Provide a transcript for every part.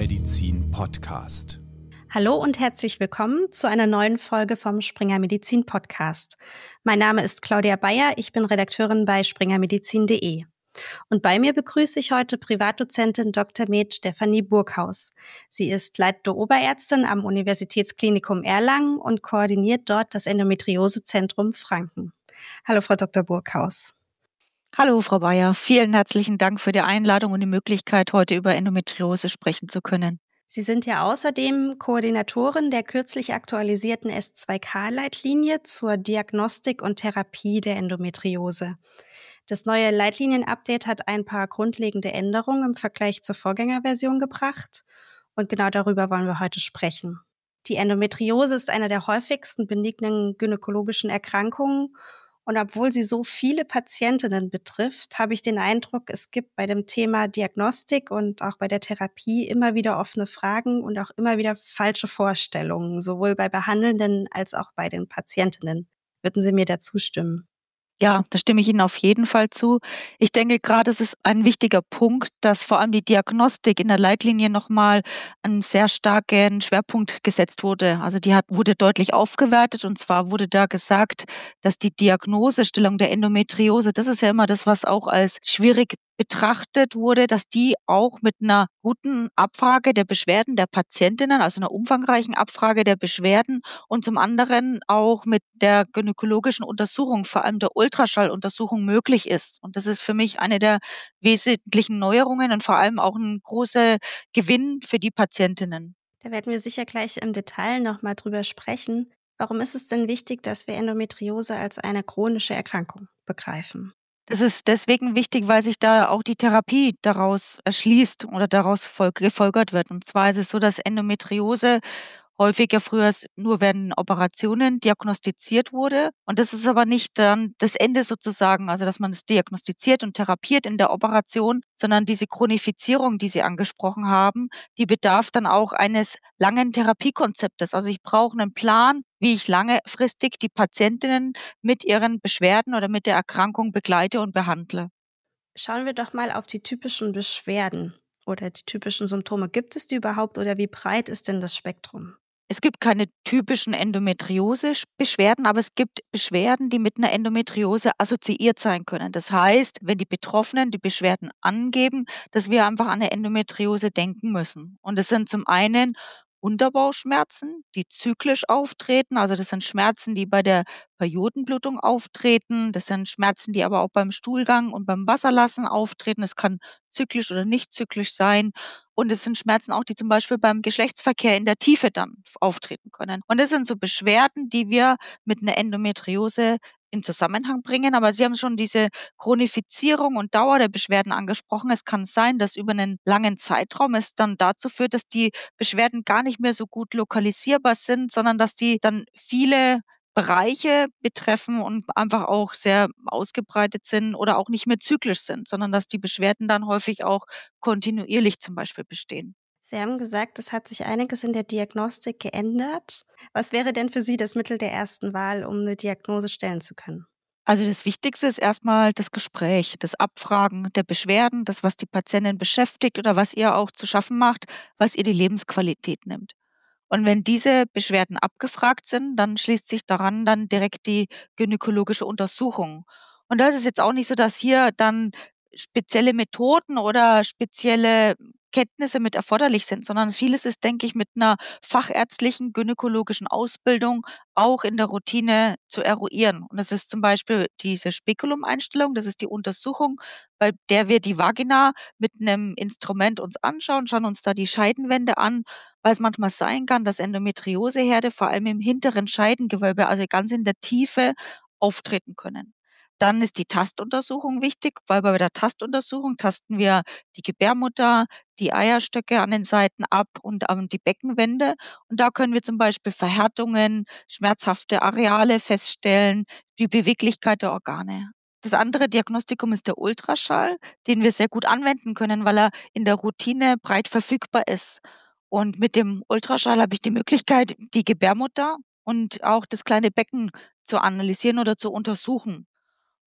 Medizin Podcast. Hallo und herzlich willkommen zu einer neuen Folge vom Springer Medizin Podcast. Mein Name ist Claudia Bayer, ich bin Redakteurin bei springermedizin.de. Und bei mir begrüße ich heute Privatdozentin Dr. Med Stefanie Burghaus. Sie ist leitende Oberärztin am Universitätsklinikum Erlangen und koordiniert dort das Endometriosezentrum Franken. Hallo, Frau Dr. Burghaus. Hallo, Frau Bayer. Vielen herzlichen Dank für die Einladung und die Möglichkeit, heute über Endometriose sprechen zu können. Sie sind ja außerdem Koordinatorin der kürzlich aktualisierten S2K-Leitlinie zur Diagnostik und Therapie der Endometriose. Das neue Leitlinien-Update hat ein paar grundlegende Änderungen im Vergleich zur Vorgängerversion gebracht und genau darüber wollen wir heute sprechen. Die Endometriose ist eine der häufigsten benignen gynäkologischen Erkrankungen und obwohl sie so viele Patientinnen betrifft, habe ich den Eindruck, es gibt bei dem Thema Diagnostik und auch bei der Therapie immer wieder offene Fragen und auch immer wieder falsche Vorstellungen, sowohl bei Behandelnden als auch bei den Patientinnen. Würden Sie mir da zustimmen? Ja, da stimme ich Ihnen auf jeden Fall zu. Ich denke gerade, es ist ein wichtiger Punkt, dass vor allem die Diagnostik in der Leitlinie nochmal einen sehr starken Schwerpunkt gesetzt wurde. Also wurde deutlich aufgewertet und zwar wurde da gesagt, dass die Diagnosestellung der Endometriose, das ist ja immer das, was auch als schwierig betrachtet wurde, dass die auch mit einer guten Abfrage der Beschwerden der Patientinnen, also einer umfangreichen Abfrage der Beschwerden und zum anderen auch mit der gynäkologischen Untersuchung, vor allem der Ultraschalluntersuchung möglich ist. Und das ist für mich eine der wesentlichen Neuerungen und vor allem auch ein großer Gewinn für die Patientinnen. Da werden wir sicher gleich im Detail nochmal drüber sprechen. Warum ist es denn wichtig, dass wir Endometriose als eine chronische Erkrankung begreifen? Das ist deswegen wichtig, weil sich da auch die Therapie daraus erschließt oder daraus gefolgert wird. Und zwar ist es so, dass Endometriose häufiger früher nur während Operationen diagnostiziert wurde. Und das ist aber nicht dann das Ende sozusagen, also dass man es diagnostiziert und therapiert in der Operation, sondern diese Chronifizierung, die Sie angesprochen haben, die bedarf dann auch eines langen Therapiekonzeptes. Also ich brauche einen Plan, wie ich langfristig die Patientinnen mit ihren Beschwerden oder mit der Erkrankung begleite und behandle. Schauen wir doch mal auf die typischen Beschwerden oder die typischen Symptome. Gibt es die überhaupt oder wie breit ist denn das Spektrum? Es gibt keine typischen Endometriose-Beschwerden, aber es gibt Beschwerden, die mit einer Endometriose assoziiert sein können. Das heißt, wenn die Betroffenen die Beschwerden angeben, dass wir einfach an eine Endometriose denken müssen. Und das sind zum einen Unterbauchschmerzen, die zyklisch auftreten. Also das sind Schmerzen, die bei der Periodenblutung auftreten. Das sind Schmerzen, die aber auch beim Stuhlgang und beim Wasserlassen auftreten. Es kann zyklisch oder nicht zyklisch sein. Und es sind Schmerzen auch, die zum Beispiel beim Geschlechtsverkehr in der Tiefe dann auftreten können. Und das sind so Beschwerden, die wir mit einer Endometriose in Zusammenhang bringen. Aber Sie haben schon diese Chronifizierung und Dauer der Beschwerden angesprochen. Es kann sein, dass über einen langen Zeitraum es dann dazu führt, dass die Beschwerden gar nicht mehr so gut lokalisierbar sind, sondern dass die dann viele Bereiche betreffen und einfach auch sehr ausgebreitet sind oder auch nicht mehr zyklisch sind, sondern dass die Beschwerden dann häufig auch kontinuierlich zum Beispiel bestehen. Sie haben gesagt, es hat sich einiges in der Diagnostik geändert. Was wäre denn für Sie das Mittel der ersten Wahl, um eine Diagnose stellen zu können? Also das Wichtigste ist erstmal das Gespräch, das Abfragen der Beschwerden, das, was die Patientin beschäftigt oder was ihr auch zu schaffen macht, was ihr die Lebensqualität nimmt. Und wenn diese Beschwerden abgefragt sind, dann schließt sich daran dann direkt die gynäkologische Untersuchung. Und da ist es jetzt auch nicht so, dass hier dann spezielle Methoden oder spezielle Kenntnisse mit erforderlich sind, sondern vieles ist, denke ich, mit einer fachärztlichen gynäkologischen Ausbildung auch in der Routine zu eruieren. Und das ist zum Beispiel diese Spekulum-Einstellung, das ist die Untersuchung, bei der wir die Vagina mit einem Instrument uns anschauen, schauen uns da die Scheidenwände an, weil es manchmal sein kann, dass Endometrioseherde vor allem im hinteren Scheidengewölbe, also ganz in der Tiefe, auftreten können. Dann ist die Tastuntersuchung wichtig, weil bei der Tastuntersuchung tasten wir die Gebärmutter, die Eierstöcke an den Seiten ab und die Beckenwände. Und da können wir zum Beispiel Verhärtungen, schmerzhafte Areale feststellen, die Beweglichkeit der Organe. Das andere Diagnostikum ist der Ultraschall, den wir sehr gut anwenden können, weil er in der Routine breit verfügbar ist. Und mit dem Ultraschall habe ich die Möglichkeit, die Gebärmutter und auch das kleine Becken zu analysieren oder zu untersuchen.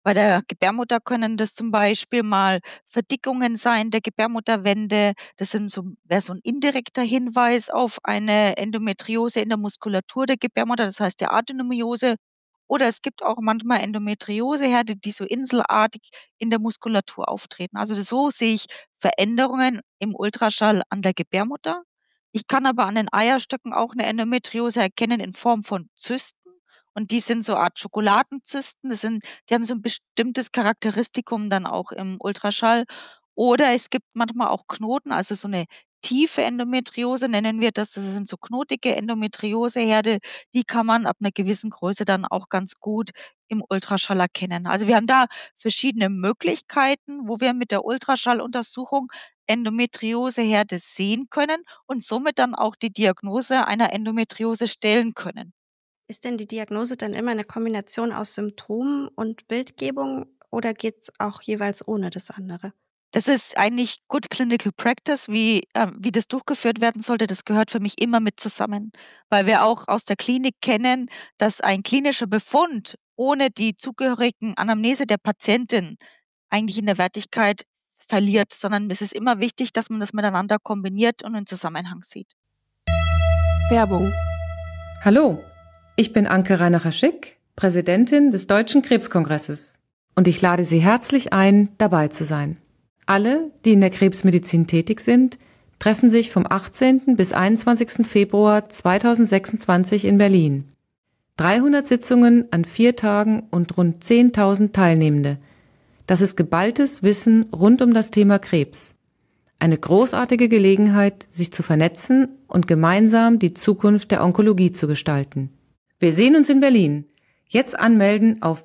Bei der Gebärmutter können das zum Beispiel mal Verdickungen sein der Gebärmutterwände. Das wäre so ein indirekter Hinweis auf eine Endometriose in der Muskulatur der Gebärmutter, das heißt der Adenomyose. Oder es gibt auch manchmal Endometrioseherde, die so inselartig in der Muskulatur auftreten. Also so sehe ich Veränderungen im Ultraschall an der Gebärmutter. Ich kann aber an den Eierstöcken auch eine Endometriose erkennen in Form von Zysten. Und die sind so Art Schokoladenzysten. Die haben so ein bestimmtes Charakteristikum dann auch im Ultraschall. Oder es gibt manchmal auch Knoten, also so eine tiefe Endometriose nennen wir das. Das sind so knotige Endometrioseherde, die kann man ab einer gewissen Größe dann auch ganz gut im Ultraschall erkennen. Also, wir haben da verschiedene Möglichkeiten, wo wir mit der Ultraschalluntersuchung Endometrioseherde sehen können und somit dann auch die Diagnose einer Endometriose stellen können. Ist denn die Diagnose dann immer eine Kombination aus Symptomen und Bildgebung oder geht's auch jeweils ohne das andere? Das ist eigentlich Good Clinical Practice, wie das durchgeführt werden sollte. Das gehört für mich immer mit zusammen, weil wir auch aus der Klinik kennen, dass ein klinischer Befund ohne die zugehörigen Anamnese der Patientin eigentlich in der Wertigkeit verliert, sondern es ist immer wichtig, dass man das miteinander kombiniert und in Zusammenhang sieht. Werbung. Hallo, ich bin Anke Reinacher-Schick, Präsidentin des Deutschen Krebskongresses und ich lade Sie herzlich ein, dabei zu sein. Alle, die in der Krebsmedizin tätig sind, treffen sich vom 18. bis 21. Februar 2026 in Berlin. 300 Sitzungen an 4 Tagen und rund 10.000 Teilnehmende. Das ist geballtes Wissen rund um das Thema Krebs. Eine großartige Gelegenheit, sich zu vernetzen und gemeinsam die Zukunft der Onkologie zu gestalten. Wir sehen uns in Berlin. Jetzt anmelden auf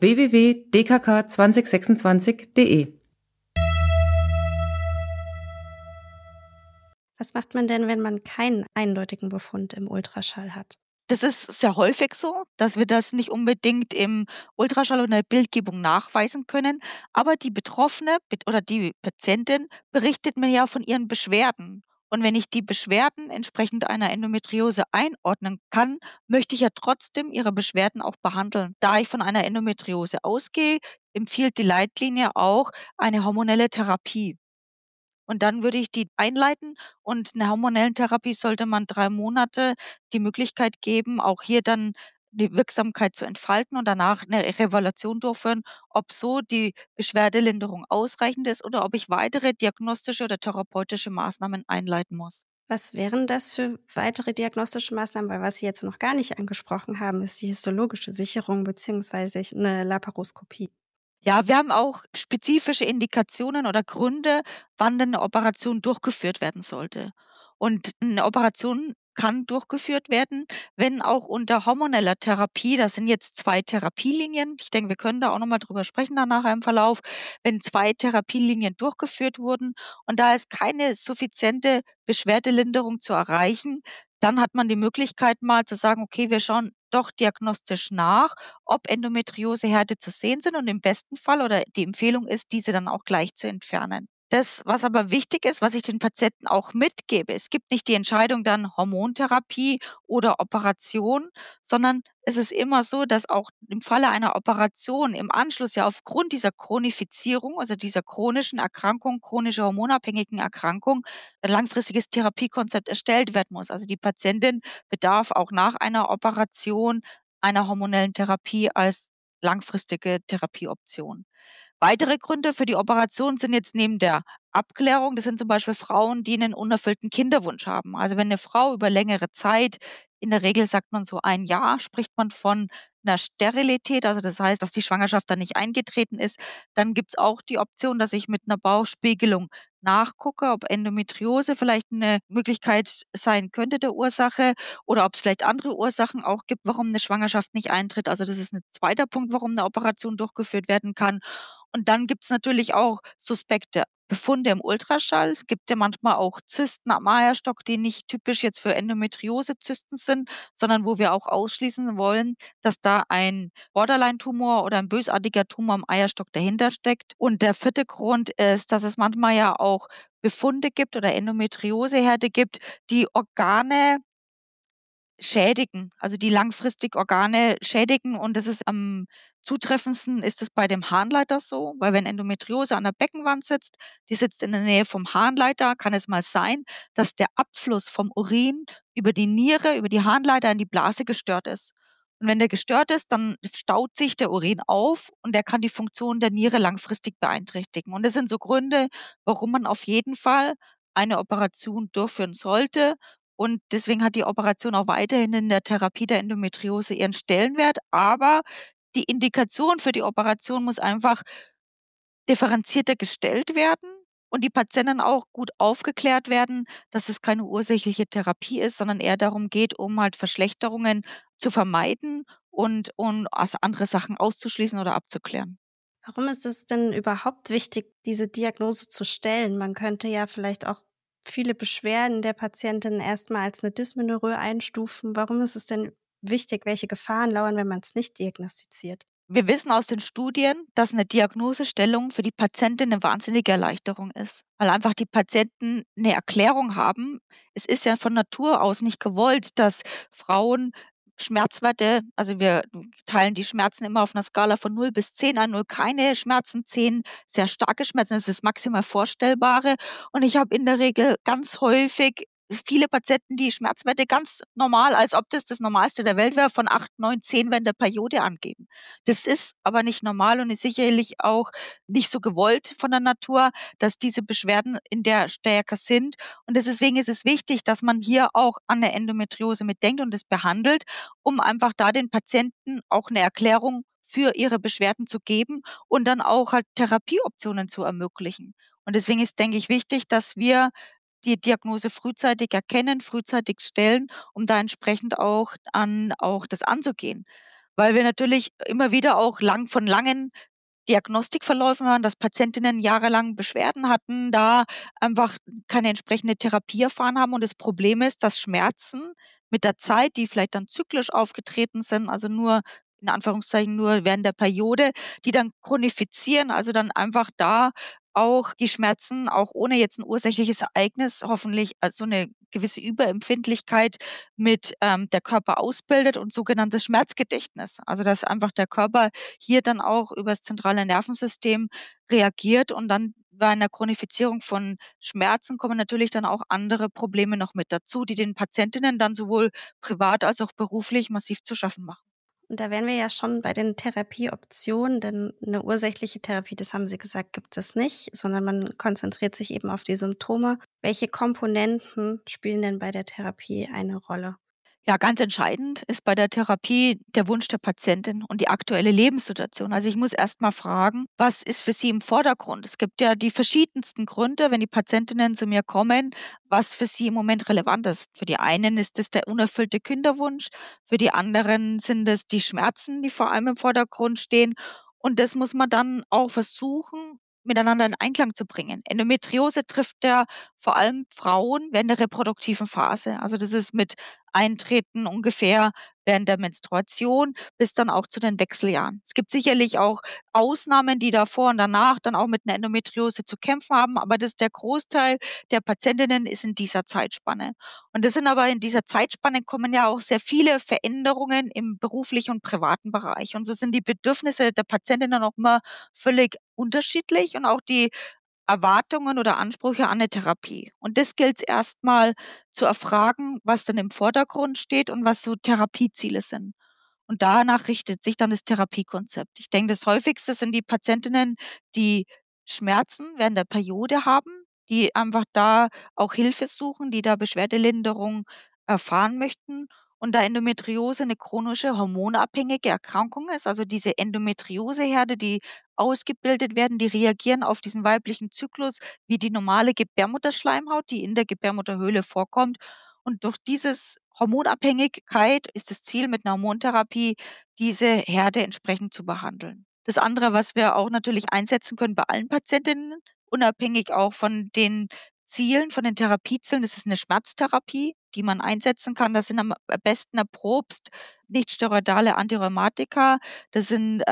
www.dkk2026.de. Was macht man denn, wenn man keinen eindeutigen Befund im Ultraschall hat? Das ist sehr häufig so, dass wir das nicht unbedingt im Ultraschall oder der Bildgebung nachweisen können, aber die Betroffene oder die Patientin berichtet mir ja von ihren Beschwerden. Und wenn ich die Beschwerden entsprechend einer Endometriose einordnen kann, möchte ich ja trotzdem ihre Beschwerden auch behandeln. Da ich von einer Endometriose ausgehe, empfiehlt die Leitlinie auch eine hormonelle Therapie. Und dann würde ich die einleiten und 'ner hormonellen Therapie sollte man 3 Monate die Möglichkeit geben, auch hier dann die Wirksamkeit zu entfalten und danach 'ne Revaluation durchführen, ob so die Beschwerdelinderung ausreichend ist oder ob ich weitere diagnostische oder therapeutische Maßnahmen einleiten muss. Was wären das für weitere diagnostische Maßnahmen? Weil was Sie jetzt noch gar nicht angesprochen haben, ist die histologische Sicherung beziehungsweise eine Laparoskopie. Ja, wir haben auch spezifische Indikationen oder Gründe, wann denn 'ne Operation durchgeführt werden sollte. Und 'ne Operation kann durchgeführt werden, wenn auch unter hormoneller Therapie, das sind jetzt 2 Therapielinien. Ich denke, wir können da auch noch mal drüber sprechen dann nachher im Verlauf, wenn 2 Therapielinien durchgeführt wurden und da ist keine suffiziente Beschwerdelinderung zu erreichen, dann hat man die Möglichkeit mal zu sagen: „Okay, wir schauen doch diagnostisch nach, ob Endometrioseherde zu sehen sind und im besten Fall oder die Empfehlung ist, diese dann auch gleich zu entfernen. Das, was aber wichtig ist, was ich den Patienten auch mitgebe, es gibt nicht die Entscheidung dann Hormontherapie oder Operation, sondern es ist immer so, dass auch im Falle einer Operation im Anschluss ja aufgrund dieser Chronifizierung, also dieser chronischen Erkrankung, chronischer hormonabhängigen Erkrankung, ein langfristiges Therapiekonzept erstellt werden muss. Also die Patientin bedarf auch nach einer Operation einer hormonellen Therapie als langfristige Therapieoption. Weitere Gründe für die Operation sind jetzt neben der Abklärung, das sind zum Beispiel Frauen, die einen unerfüllten Kinderwunsch haben. Also wenn eine Frau über längere Zeit, in der Regel sagt man so 1 Jahr, spricht man von einer Sterilität, also das heißt, dass die Schwangerschaft dann nicht eingetreten ist, dann gibt's auch die Option, dass ich mit einer Bauchspiegelung nachgucke, ob Endometriose vielleicht eine Möglichkeit sein könnte der Ursache oder ob es vielleicht andere Ursachen auch gibt, warum eine Schwangerschaft nicht eintritt. Also das ist ein zweiter Punkt, warum eine Operation durchgeführt werden kann. Und dann gibt's natürlich auch suspekte Befunde im Ultraschall. Es gibt ja manchmal auch Zysten am Eierstock, die nicht typisch jetzt für Endometriose-Zysten sind, sondern wo wir auch ausschließen wollen, dass da ein Borderline-Tumor oder ein bösartiger Tumor am Eierstock dahinter steckt. Und der vierte Grund ist, dass es manchmal ja auch Befunde gibt oder Endometrioseherde gibt, die Organe schädigen, also die langfristig Organe schädigen. Und das ist am zutreffendsten ist es bei dem Harnleiter so, weil wenn Endometriose an der Beckenwand sitzt, die sitzt in der Nähe vom Harnleiter, kann es mal sein, dass der Abfluss vom Urin über die Niere, über die Harnleiter in die Blase gestört ist. Und wenn der gestört ist, dann staut sich der Urin auf und der kann die Funktion der Niere langfristig beeinträchtigen. Und das sind so Gründe, warum man auf jeden Fall eine Operation durchführen sollte. Und deswegen hat die Operation auch weiterhin in der Therapie der Endometriose ihren Stellenwert. Aber die Indikation für die Operation muss einfach differenzierter gestellt werden und die Patienten auch gut aufgeklärt werden, dass es keine ursächliche Therapie ist, sondern eher darum geht, um halt Verschlechterungen zu vermeiden und andere Sachen auszuschließen oder abzuklären. Warum ist es denn überhaupt wichtig, diese Diagnose zu stellen? Man könnte ja vielleicht auch viele Beschwerden der Patientin erstmal als eine Dysmenorrhoe einstufen. Warum ist es denn wichtig? Welche Gefahren lauern, wenn man es nicht diagnostiziert? Wir wissen aus den Studien, dass eine Diagnosestellung für die Patientin eine wahnsinnige Erleichterung ist, weil einfach die Patienten eine Erklärung haben. Es ist ja von Natur aus nicht gewollt, dass Frauen Schmerzwerte, also wir teilen die Schmerzen immer auf einer Skala von 0 bis 10 an, 0 keine Schmerzen, 10 sehr starke Schmerzen, das ist das maximal Vorstellbare. Und ich habe in der Regel ganz häufig viele Patienten, die Schmerzwerte ganz normal, als ob das Normalste der Welt wäre, von 8, 9, 10 während der Periode angeben. Das ist aber nicht normal und ist sicherlich auch nicht so gewollt von der Natur, dass diese Beschwerden in der stärker sind. Und deswegen ist es wichtig, dass man hier auch an der Endometriose mitdenkt und es behandelt, um einfach da den Patienten auch eine Erklärung für ihre Beschwerden zu geben und dann auch halt Therapieoptionen zu ermöglichen. Und deswegen ist, denke ich, wichtig, dass wir die Diagnose frühzeitig erkennen, frühzeitig stellen, um da entsprechend auch das anzugehen. Weil wir natürlich immer wieder auch von langen Diagnostikverläufen hören, dass Patientinnen jahrelang Beschwerden hatten, da einfach keine entsprechende Therapie erfahren haben. Und das Problem ist, dass Schmerzen mit der Zeit, die vielleicht dann zyklisch aufgetreten sind, also nur in Anführungszeichen nur während der Periode, die dann chronifizieren, also dann einfach da auch die Schmerzen, auch ohne jetzt ein ursächliches Ereignis, hoffentlich so eine gewisse Überempfindlichkeit mit der Körper ausbildet und sogenanntes Schmerzgedächtnis. Also, dass einfach der Körper hier dann auch über das zentrale Nervensystem reagiert und dann bei einer Chronifizierung von Schmerzen kommen natürlich dann auch andere Probleme noch mit dazu, die den Patientinnen dann sowohl privat als auch beruflich massiv zu schaffen machen. Und da wären wir ja schon bei den Therapieoptionen, denn eine ursächliche Therapie, das haben Sie gesagt, gibt es nicht, sondern man konzentriert sich eben auf die Symptome. Welche Komponenten spielen denn bei der Therapie eine Rolle? Ja, ganz entscheidend ist bei der Therapie der Wunsch der Patientin und die aktuelle Lebenssituation. Also ich muss erst mal fragen, was ist für sie im Vordergrund? Es gibt ja die verschiedensten Gründe, wenn die Patientinnen zu mir kommen, was für sie im Moment relevant ist. Für die einen ist es der unerfüllte Kinderwunsch, für die anderen sind es die Schmerzen, die vor allem im Vordergrund stehen. Und das muss man dann auch versuchen, miteinander in Einklang zu bringen. Endometriose trifft ja vor allem Frauen während der reproduktiven Phase. Also das ist mit Eintreten ungefähr während der Menstruation bis dann auch zu den Wechseljahren. Es gibt sicherlich auch Ausnahmen, die davor und danach dann auch mit einer Endometriose zu kämpfen haben, aber der Großteil der Patientinnen ist in dieser Zeitspanne. Und das sind aber in dieser Zeitspanne kommen ja auch sehr viele Veränderungen im beruflichen und privaten Bereich. Und so sind die Bedürfnisse der Patientinnen auch immer völlig unterschiedlich und auch die Erwartungen oder Ansprüche an 'ne Therapie. Und das gilt's erst mal zu erfragen, was denn im Vordergrund steht und was so Therapieziele sind. Und danach richtet sich dann das Therapiekonzept. Ich denke, das Häufigste sind die Patientinnen, die Schmerzen während der Periode haben, die einfach da auch Hilfe suchen, die da Beschwerdelinderung erfahren möchten. Und da Endometriose eine chronische hormonabhängige Erkrankung ist, also diese Endometrioseherde, die ausgebildet werden, die reagieren auf diesen weiblichen Zyklus wie die normale Gebärmutterschleimhaut, die in der Gebärmutterhöhle vorkommt. Und durch dieses Hormonabhängigkeit ist das Ziel mit 'ner Hormontherapie, diese Herde entsprechend zu behandeln. Das andere, was wir auch natürlich einsetzen können bei allen Patientinnen, unabhängig auch von den Zielen, von den Therapiezielen, das ist 'ne Schmerztherapie, die man einsetzen kann. Das sind am besten erprobst nichtsteroidale Antirheumatika. Das sind,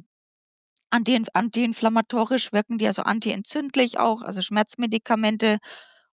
antiinflammatorisch wirken die, also antientzündlich auch, also Schmerzmedikamente.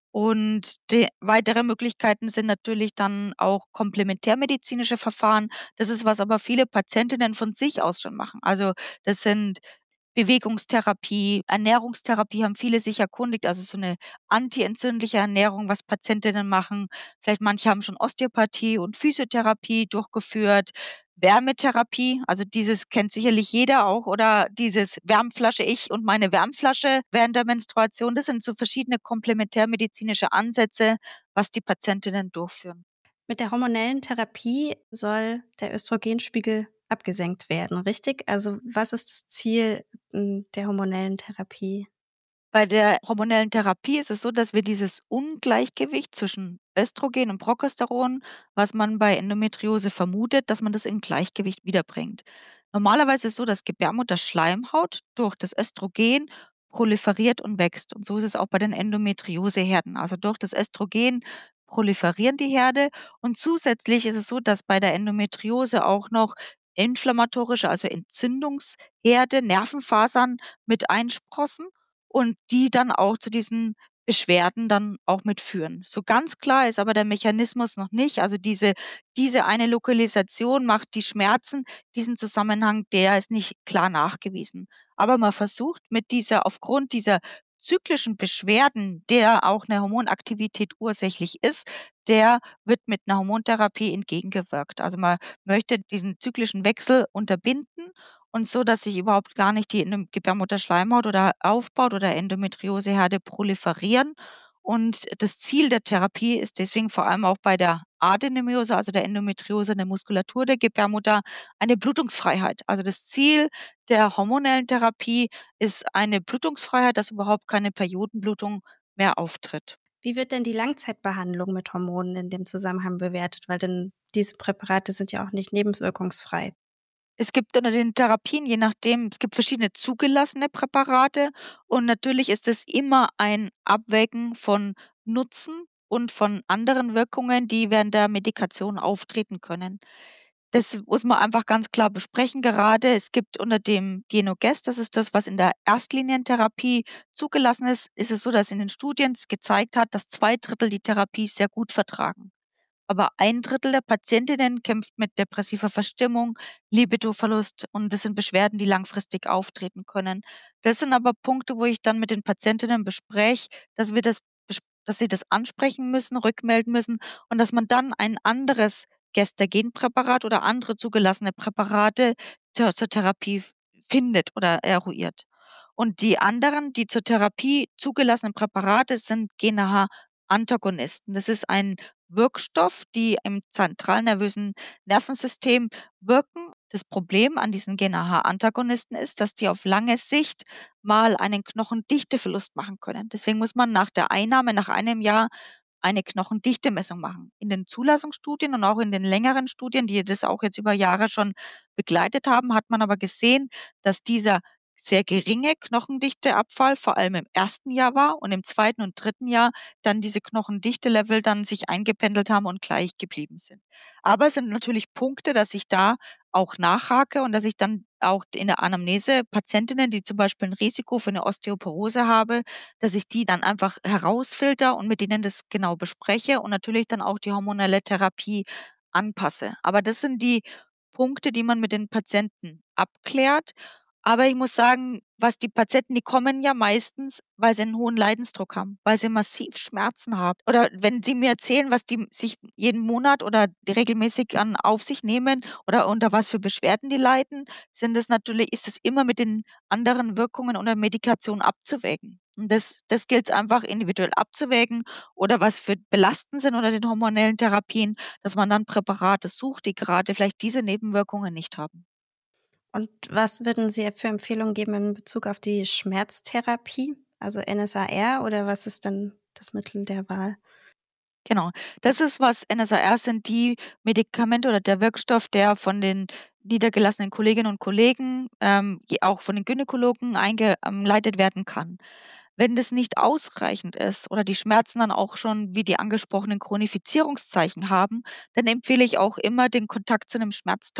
Und weitere Möglichkeiten sind natürlich dann auch komplementärmedizinische Verfahren. Das ist, was aber viele Patientinnen von sich aus schon machen. Also das sind Bewegungstherapie, Ernährungstherapie haben viele sich erkundigt, also so eine antientzündliche Ernährung, was Patientinnen machen. Vielleicht manche haben schon Osteopathie und Physiotherapie durchgeführt. Wärmetherapie, also dieses kennt sicherlich jeder auch, oder dieses Wärmflasche, ich und meine Wärmflasche während der Menstruation. Das sind so verschiedene komplementärmedizinische Ansätze, was die Patientinnen durchführen. Mit der hormonellen Therapie soll der Östrogenspiegel abgesenkt werden, richtig? Also was ist das Ziel der hormonellen Therapie? Bei der hormonellen Therapie ist es so, dass wir dieses Ungleichgewicht zwischen Östrogen und Progesteron, was man bei Endometriose vermutet, dass man das in Gleichgewicht wiederbringt. Normalerweise ist es so, dass Gebärmutterschleimhaut durch das Östrogen proliferiert und wächst. Und so ist es auch bei den Endometrioseherden. Also durch das Östrogen proliferieren die Herde. Und zusätzlich ist es so, dass bei der Endometriose auch noch inflammatorische, also Entzündungsherde, Nervenfasern mit einsprossen und die dann auch zu diesen Beschwerden dann auch mitführen. So ganz klar ist aber der Mechanismus noch nicht. Also diese eine Lokalisation macht die Schmerzen, diesen Zusammenhang, der ist nicht klar nachgewiesen. Aber man versucht aufgrund dieser zyklischen Beschwerden, der auch eine Hormonaktivität ursächlich ist, der wird mit einer Hormontherapie entgegengewirkt. Also man möchte diesen zyklischen Wechsel unterbinden und so, dass sich überhaupt gar nicht die Gebärmutterschleimhaut oder aufbaut oder Endometrioseherde proliferieren. Und das Ziel der Therapie ist deswegen vor allem auch bei der Adenomiose, also der Endometriose in der Muskulatur der Gebärmutter, eine Blutungsfreiheit. Also das Ziel der hormonellen Therapie ist eine Blutungsfreiheit, dass überhaupt keine Periodenblutung mehr auftritt. Wie wird denn die Langzeitbehandlung mit Hormonen in dem Zusammenhang bewertet? Weil denn diese Präparate sind ja auch nicht nebenwirkungsfrei. Es gibt unter den Therapien, je nachdem, es gibt verschiedene zugelassene Präparate und natürlich ist es immer ein Abwägen von Nutzen und von anderen Wirkungen, die während der Medikation auftreten können. Das muss man einfach ganz klar besprechen. Gerade es gibt unter dem Dienogest, das ist das, was in der Erstlinientherapie zugelassen ist es so, dass in den Studien es gezeigt hat, dass 2/3 die Therapie sehr gut vertragen. Aber 1/3 der Patientinnen kämpft mit depressiver Verstimmung, Libidoverlust und das sind Beschwerden, die langfristig auftreten können. Das sind aber Punkte, wo ich dann mit den Patientinnen bespreche, dass sie das ansprechen müssen, rückmelden müssen und dass man dann ein anderes Gestagenpräparat oder andere zugelassene Präparate zur Therapie findet oder eruiert. Und die anderen, die zur Therapie zugelassenen Präparate sind GNRH-Antagonisten. Das ist ein Wirkstoff, die im zentralnervösen Nervensystem wirken. Das Problem an diesen GNRH-Antagonisten ist, dass die auf lange Sicht mal einen Knochendichteverlust machen können. Deswegen muss man nach der Einnahme nach einem Jahr eine Knochendichtemessung machen. In den Zulassungsstudien und auch in den längeren Studien, die das auch jetzt über Jahre schon begleitet haben, hat man aber gesehen, dass dieser sehr geringe Knochendichteabfall vor allem im ersten Jahr war und im zweiten und dritten Jahr dann diese Knochendichte-Level dann sich eingependelt haben und gleich geblieben sind. Aber es sind natürlich Punkte, dass ich da auch nachhake und dass ich dann auch in der Anamnese Patientinnen, die zum Beispiel ein Risiko für eine Osteoporose habe, dass ich die dann einfach herausfilter und mit denen das genau bespreche und natürlich dann auch die hormonelle Therapie anpasse. Aber das sind die Punkte, die man mit den Patienten abklärt. Aber ich muss sagen, was die Patienten, die kommen ja meistens, weil sie einen hohen Leidensdruck haben, weil sie massiv Schmerzen haben. Oder wenn sie mir erzählen, was die sich jeden Monat oder die regelmäßig auf sich nehmen oder unter was für Beschwerden die leiden, ist es immer mit den anderen Wirkungen oder Medikation abzuwägen. Und das gilt es einfach individuell abzuwägen oder was für belastend sind unter den hormonellen Therapien, dass man dann Präparate sucht, die gerade vielleicht diese Nebenwirkungen nicht haben. Und was würden Sie für Empfehlungen geben in Bezug auf die Schmerztherapie? Also NSAR oder was ist dann das Mittel der Wahl? Genau. Das ist was NSAR sind die Medikamente oder der Wirkstoff, der von den niedergelassenen Kolleginnen und Kollegen, auch von den Gynäkologen eingeleitet werden kann. Wenn das nicht ausreichend ist oder die Schmerzen dann auch schon wie die angesprochenen Chronifizierungszeichen haben, dann empfehle ich auch immer den Kontakt zu einer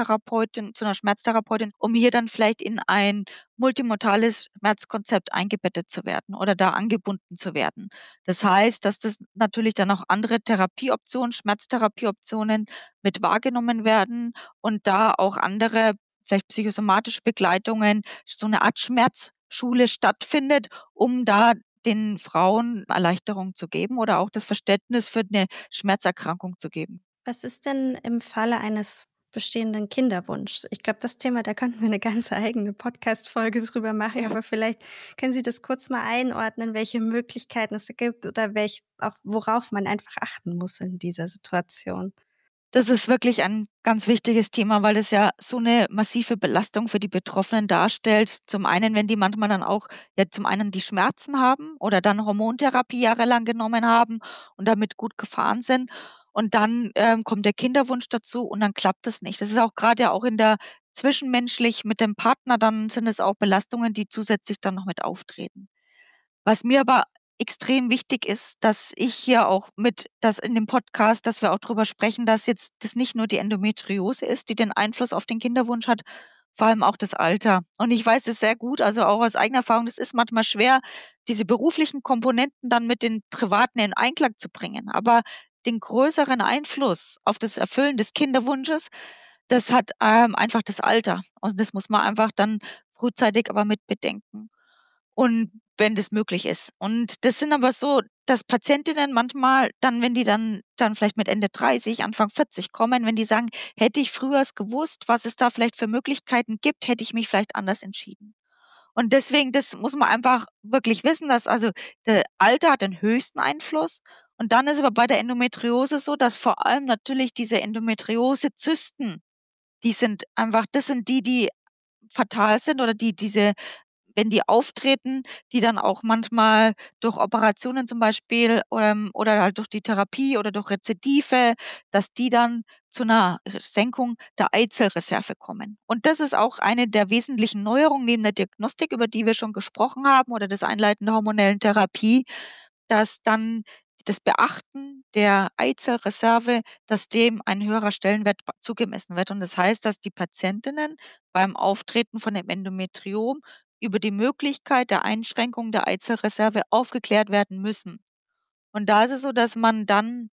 Schmerztherapeutin, um hier dann vielleicht in ein multimodales Schmerzkonzept eingebettet zu werden oder da angebunden zu werden. Das heißt, dass das natürlich dann auch andere Therapieoptionen, Schmerztherapieoptionen mit wahrgenommen werden und da auch andere, vielleicht psychosomatische Begleitungen, so eine Art Schmerzschule stattfindet, um da den Frauen Erleichterung zu geben oder auch das Verständnis für eine Schmerzerkrankung zu geben. Was ist denn im Falle eines bestehenden Kinderwunschs? Ich glaube, das Thema, da könnten wir eine ganze eigene Podcast-Folge drüber machen, Ja. aber vielleicht können Sie das kurz mal einordnen, welche Möglichkeiten es gibt oder auch worauf man einfach achten muss in dieser Situation. Das ist wirklich ein ganz wichtiges Thema, weil es ja so eine massive Belastung für die Betroffenen darstellt. Zum einen, wenn die manchmal dann auch zum einen die Schmerzen haben oder dann Hormontherapie jahrelang genommen haben und damit gut gefahren sind. Und dann, kommt der Kinderwunsch dazu und dann klappt es nicht. Das ist auch gerade ja auch in der zwischenmenschlich mit dem Partner, dann sind es auch Belastungen, die zusätzlich dann noch mit auftreten. Was mir aber extrem wichtig ist, dass ich hier auch dass in dem Podcast, dass wir auch drüber sprechen, dass jetzt das nicht nur die Endometriose ist, die den Einfluss auf den Kinderwunsch hat, vor allem auch das Alter. Und ich weiß es sehr gut, also auch aus eigener Erfahrung, das ist manchmal schwer, diese beruflichen Komponenten dann mit den privaten in Einklang zu bringen. Aber den größeren Einfluss auf das Erfüllen des Kinderwunsches, das hat, einfach das Alter. Und das muss man einfach dann frühzeitig aber mit bedenken. Und wenn das möglich ist. Und das sind aber so, dass Patientinnen manchmal dann, wenn die dann vielleicht mit Ende 30, Anfang 40 kommen, wenn die sagen: „Hätte ich früher es gewusst, was es da vielleicht für Möglichkeiten gibt, hätte ich mich vielleicht anders entschieden.“ Und deswegen, das muss man einfach wirklich wissen, dass also der Alter hat den höchsten Einfluss. Und dann ist aber bei der Endometriose so, dass vor allem natürlich diese Endometriosezysten, das sind die fatal sind oder wenn die auftreten, die dann auch manchmal durch Operationen zum Beispiel, oder halt durch die Therapie oder durch Rezidive, dass die dann zu einer Senkung der Eizellreserve kommen. Und das ist auch eine der wesentlichen Neuerungen neben der Diagnostik, über die wir schon gesprochen haben, oder des Einleiten der hormonellen Therapie, dass dann das Beachten der Eizellreserve, dass dem ein höherer Stellenwert zugemessen wird. Und das heißt, dass die Patientinnen beim Auftreten von dem Endometriom über die Möglichkeit der Einschränkung der Eizellreserve aufgeklärt werden müssen. Und da ist es so, dass man dann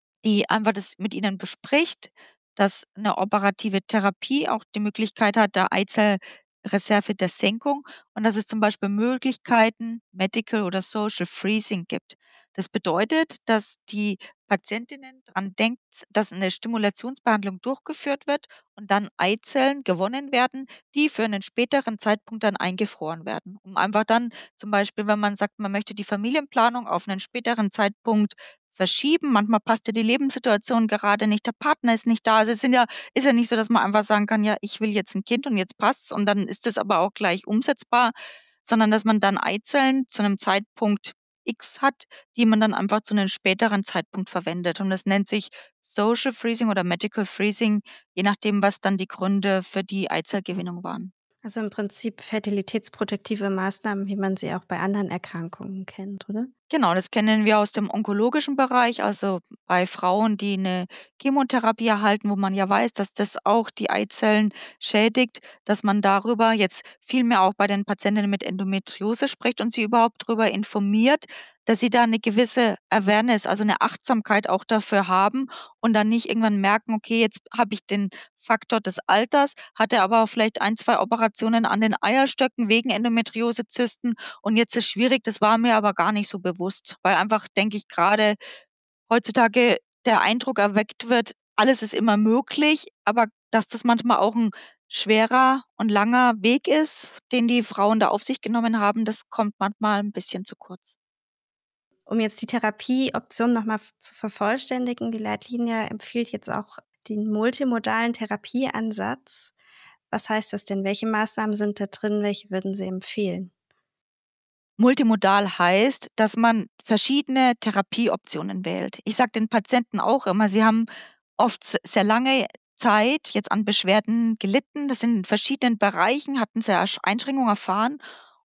das mit ihnen bespricht, dass eine operative Therapie auch die Möglichkeit hat der Eizellreserve der Senkung und dass es zum Beispiel Möglichkeiten, Medical oder Social Freezing gibt. Das bedeutet, dass die Patientinnen dran denkt, dass eine Stimulationsbehandlung durchgeführt wird und dann Eizellen gewonnen werden, die für einen späteren Zeitpunkt dann eingefroren werden. Um einfach dann zum Beispiel, wenn man sagt, man möchte die Familienplanung auf einen späteren Zeitpunkt verschieben. Manchmal passt ja die Lebenssituation gerade nicht, der Partner ist nicht da. Also, ist ja nicht so, dass man einfach sagen kann: „Ja, ich will jetzt ein Kind und jetzt passt's“, und dann ist es aber auch gleich umsetzbar, sondern dass man dann Eizellen zu einem Zeitpunkt X hat, die man dann einfach zu einem späteren Zeitpunkt verwendet. Und das nennt sich Social Freezing oder Medical Freezing, je nachdem, was dann die Gründe für die Eizellgewinnung waren. Also im Prinzip fertilitätsprotektive Maßnahmen, wie man sie auch bei anderen Erkrankungen kennt, oder? Genau, das kennen wir aus dem onkologischen Bereich, also bei Frauen, die eine Chemotherapie erhalten, wo man ja weiß, dass das auch die Eizellen schädigt, dass man darüber jetzt viel mehr auch bei den Patientinnen mit Endometriose spricht und sie überhaupt darüber informiert, dass sie da eine gewisse Awareness, also eine Achtsamkeit auch dafür haben und dann nicht irgendwann merken: „Okay, jetzt habe ich den Faktor des Alters, hatte aber auch vielleicht 1, 2 Operationen an den Eierstöcken wegen Endometriosezysten und jetzt ist schwierig, das war mir aber gar nicht so bewusst“, weil einfach, denke ich, gerade heutzutage der Eindruck erweckt wird, alles ist immer möglich, aber dass das manchmal auch ein schwerer und langer Weg ist, den die Frauen da auf sich genommen haben, das kommt manchmal ein bisschen zu kurz. Um jetzt die Therapieoption noch mal zu vervollständigen, die Leitlinie empfiehlt jetzt auch den multimodalen Therapieansatz. Was heißt das denn? Welche Maßnahmen sind da drin? Welche würden Sie empfehlen? Multimodal heißt, dass man verschiedene Therapieoptionen wählt. Ich sage den Patienten auch immer, sie haben oft sehr lange Zeit jetzt an Beschwerden gelitten. Das in verschiedenen Bereichen hatten sie Einschränkungen erfahren.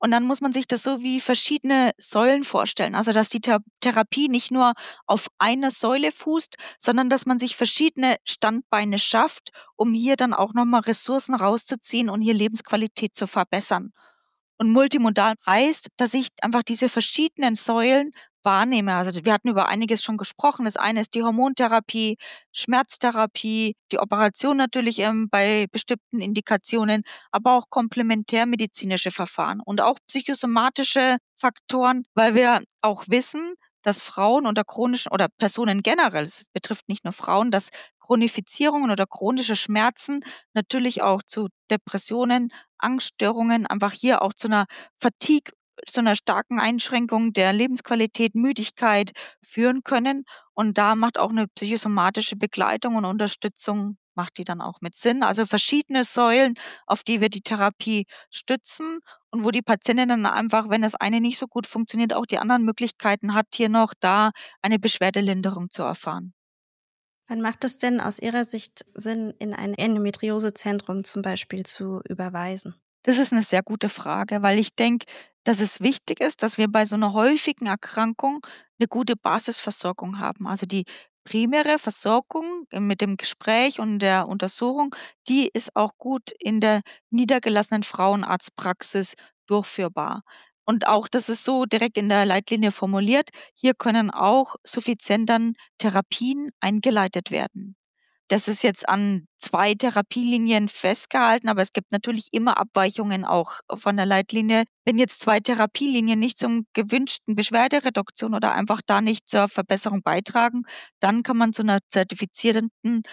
Und dann muss man sich das so wie verschiedene Säulen vorstellen. Also dass die Therapie nicht nur auf einer Säule fußt, sondern dass man sich verschiedene Standbeine schafft, um hier dann auch nochmal Ressourcen rauszuziehen und hier Lebensqualität zu verbessern. Und multimodal heißt, dass ich einfach diese verschiedenen Säulen wahrnehme. Also wir hatten über einiges schon gesprochen. Das eine ist die Hormontherapie, Schmerztherapie, die Operation natürlich bei bestimmten Indikationen, aber auch komplementärmedizinische Verfahren und auch psychosomatische Faktoren, weil wir auch wissen, dass Frauen unter chronischen oder Personen generell, es betrifft nicht nur Frauen, dass Chronifizierungen oder chronische Schmerzen natürlich auch zu Depressionen, Angststörungen, einfach hier auch zu einer Fatigue, zu einer starken Einschränkung der Lebensqualität, Müdigkeit führen können. Und da macht auch eine psychosomatische Begleitung und Unterstützung, macht die dann auch mit Sinn. Also verschiedene Säulen, auf die wir die Therapie stützen und wo die Patientin dann einfach, wenn das eine nicht so gut funktioniert, auch die anderen Möglichkeiten hat, hier noch da eine Beschwerdelinderung zu erfahren. Wann macht es denn aus Ihrer Sicht Sinn, in ein Endometriosezentrum zum Beispiel zu überweisen? Das ist eine sehr gute Frage, weil ich denke, dass es wichtig ist, dass wir bei so einer häufigen Erkrankung eine gute Basisversorgung haben. Also, die primäre Versorgung mit dem Gespräch und der Untersuchung, die ist auch gut in der niedergelassenen Frauenarztpraxis durchführbar. Und auch das ist so direkt in der Leitlinie formuliert. Hier können auch suffizient dann Therapien eingeleitet werden. Das ist jetzt an 2 Therapielinien festgehalten, aber es gibt natürlich immer Abweichungen auch von der Leitlinie. Wenn jetzt 2 Therapielinien nicht zum gewünschten Beschwerdereduktion oder einfach da nicht zur Verbesserung beitragen, dann kann man zu einer zertifizierten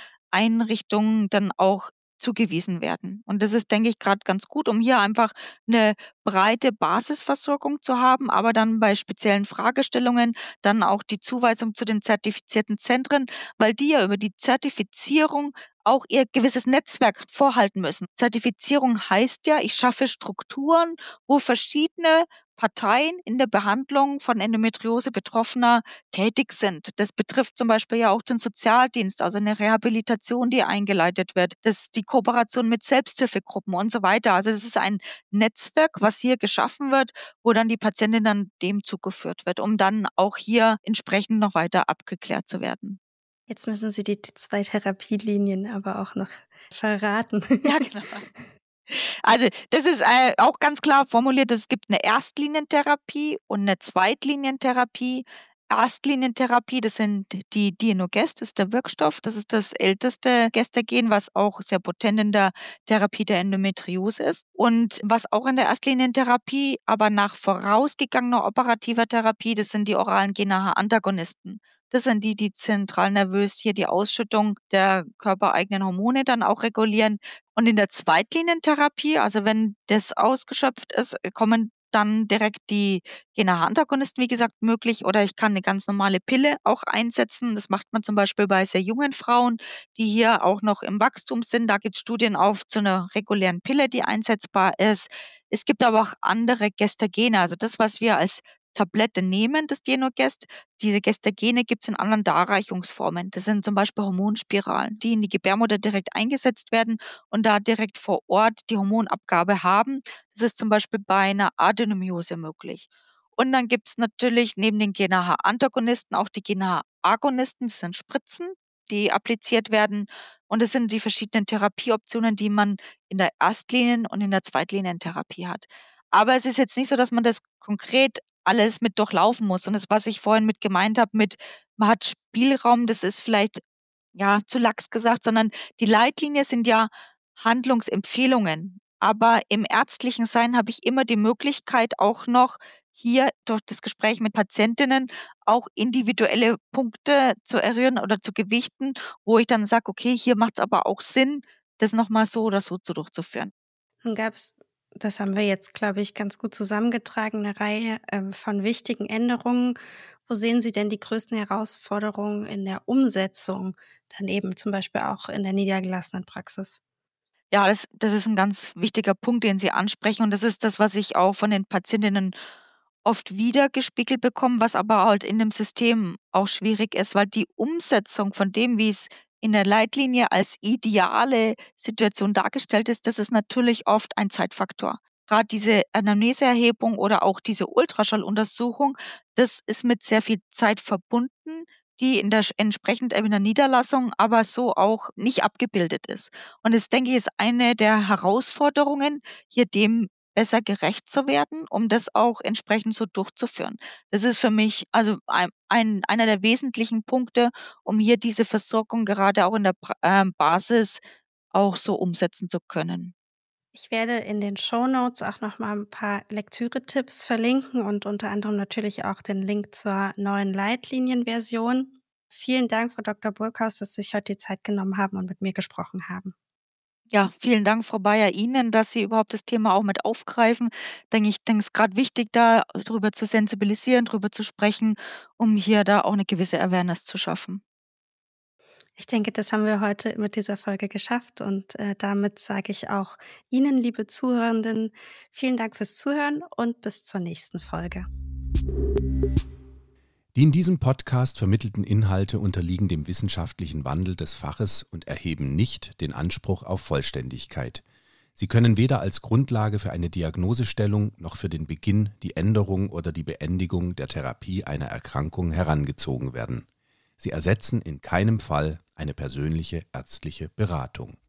Einrichtung dann auch zugewiesen werden. Und das ist, denke ich, gerade ganz gut, um hier einfach eine breite Basisversorgung zu haben, aber dann bei speziellen Fragestellungen dann auch die Zuweisung zu den zertifizierten Zentren, weil die ja über die Zertifizierung auch ihr gewisses Netzwerk vorhalten müssen. Zertifizierung heißt ja, ich schaffe Strukturen, wo verschiedene Parteien in der Behandlung von Endometriose Betroffener tätig sind. Das betrifft zum Beispiel ja auch den Sozialdienst, also eine Rehabilitation, die eingeleitet wird, das die Kooperation mit Selbsthilfegruppen und so weiter. Also es ist ein Netzwerk, was hier geschaffen wird, wo dann die Patientin dann dem zugeführt wird, um dann auch hier entsprechend noch weiter abgeklärt zu werden. Jetzt müssen Sie die 2 Therapielinien aber auch noch verraten. Ja, genau. Also, das ist auch ganz klar formuliert, es gibt eine Erstlinientherapie und eine Zweitlinientherapie. Erstlinientherapie, das sind die Dienogest, ist der Wirkstoff. Das ist das älteste Gestagen, was auch sehr potent in der Therapie der Endometriose ist. Und was auch in der Erstlinientherapie, aber nach vorausgegangener operativer Therapie, das sind die oralen GnRH-Antagonisten. Das sind die zentral nervös hier die Ausschüttung der körpereigenen Hormone dann auch regulieren. Und in der Zweitlinientherapie, also wenn das ausgeschöpft ist, kommen dann direkt die GnRH-Antagonisten, wie gesagt, möglich. Oder ich kann eine ganz normale Pille auch einsetzen. Das macht man zum Beispiel bei sehr jungen Frauen, die hier auch noch im Wachstum sind. Da gibt es Studien auf zu einer regulären Pille, die einsetzbar ist. Es gibt aber auch andere Gestagene, also das, was wir als Tablette nehmen, das Dienogest. Diese Gestagene gibt es in anderen Darreichungsformen. Das sind zum Beispiel Hormonspiralen, die in die Gebärmutter direkt eingesetzt werden und da direkt vor Ort die Hormonabgabe haben. Das ist zum Beispiel bei einer Adenomyose möglich. Und dann gibt es natürlich neben den GnRH-Antagonisten auch die GnRH-Agonisten, das sind Spritzen, die appliziert werden. Und das sind die verschiedenen Therapieoptionen, die man in der Erstlinien- und in der Zweitlinientherapie hat. Aber es ist jetzt nicht so, dass man das konkret alles mit durchlaufen muss. Und das, was ich vorhin mit gemeint habe, mit man hat Spielraum, das ist vielleicht ja zu lax gesagt, sondern die Leitlinien sind ja Handlungsempfehlungen. Aber im ärztlichen Sein habe ich immer die Möglichkeit, auch noch hier durch das Gespräch mit Patientinnen auch individuelle Punkte zu errühren oder zu gewichten, wo ich dann sage, okay, hier macht es aber auch Sinn, das nochmal so oder so durchzuführen. Nun gab es, das haben wir jetzt, glaube ich, ganz gut zusammengetragen, eine Reihe von wichtigen Änderungen. Wo sehen Sie denn die größten Herausforderungen in der Umsetzung, dann eben zum Beispiel auch in der niedergelassenen Praxis? Ja, das ist ein ganz wichtiger Punkt, den Sie ansprechen, und das ist das, was ich auch von den Patientinnen oft widergespiegelt bekomme, was aber halt in dem System auch schwierig ist, weil die Umsetzung von dem, wie es in der Leitlinie als ideale Situation dargestellt ist, das ist natürlich oft ein Zeitfaktor. gerade diese Anamneseerhebung oder auch diese Ultraschalluntersuchung, das ist mit sehr viel Zeit verbunden, die entsprechend in der Niederlassung aber so auch nicht abgebildet ist. Und das, denke ich, ist eine der Herausforderungen, hier dem besser gerecht zu werden, um das auch entsprechend so durchzuführen. Das ist für mich also einer der wesentlichen Punkte, um hier diese Versorgung gerade auch in der Basis auch so umsetzen zu können. Ich werde in den Shownotes auch noch mal ein paar Lektüre-Tipps verlinken und unter anderem natürlich auch den Link zur neuen Leitlinienversion. Vielen Dank, Frau Dr. Burkhaus, dass Sie sich heute die Zeit genommen haben und mit mir gesprochen haben. Ja, vielen Dank, Frau Bayer, Ihnen, dass Sie überhaupt das Thema auch mit aufgreifen. Ich denke, es ist gerade wichtig, da drüber zu sensibilisieren, drüber zu sprechen, um hier da auch eine gewisse Awareness zu schaffen. Ich denke, das haben wir heute mit dieser Folge geschafft und damit sage ich auch Ihnen, liebe Zuhörenden, vielen Dank fürs Zuhören und bis zur nächsten Folge. Die in diesem Podcast vermittelten Inhalte unterliegen dem wissenschaftlichen Wandel des Faches und erheben nicht den Anspruch auf Vollständigkeit. Sie können weder als Grundlage für eine Diagnosestellung noch für den Beginn, die Änderung oder die Beendigung der Therapie einer Erkrankung herangezogen werden. Sie ersetzen in keinem Fall eine persönliche ärztliche Beratung.